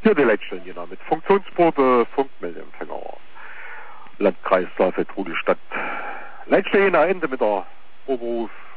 Hier die Leitstellen Jena mit Funktionsbote, Funkmeldeempfänger. Landkreis Saalfeld-Rudelstadt. Leitstelle Jena Ende mit der Oberruf